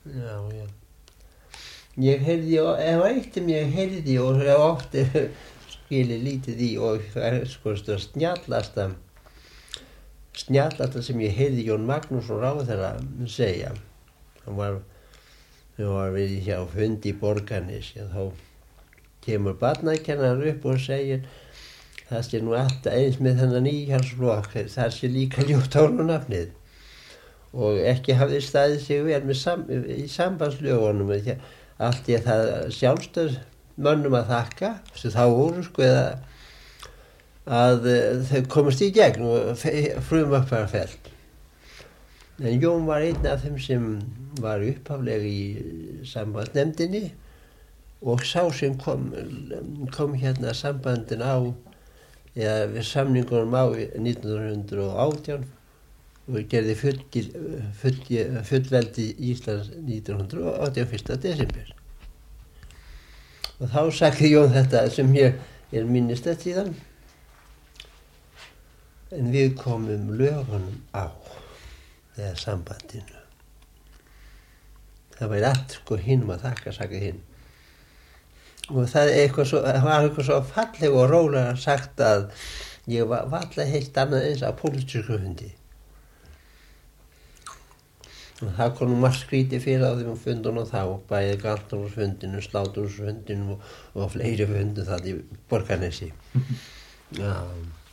Já. Ég heyrði, ef eitt sem ég heyrði og oft skilið lítið í og það sko snjallasta sem ég heyrði Jón Magnússon ráðherra segja. Hann var við hjá fundi í Borgarnesi og þá kemur barnakennar upp og segir það sé nú alltaf eins með þennan nýhjálpsflokk, það sé líka ljóttórnunafnið og ekki hafði staðið sig vel í sambandslögunum allt í það sjálfstöð mönnum að þakka sem þá voru sko að þau komast í gegn og frumvarp var fellt. En Jón var einn af þeim sem var upphaflega í sambandsnefndinni og sá sem kom hérna sambandin á eða við samningunum á 1918 og gerði fullveldi Íslands 1918 1. desember. Og þá sagði Jón þetta sem ég minnist þetta síðan. En við komum lögunum á eða sambandinu. Það væri allt sko hinum að þakka, sagði hinn. Og það var eitthvað svo falleg og rólega sagt að ég var alltaf heilt annað eins af pólitísku fundi. Og það kom nú margt skrítið fyrir á þeim fundunum þá, bæði Galtúnsfundinu, Sláturhúsfundinu og fleiri fundum það í Borgarnesi. Já.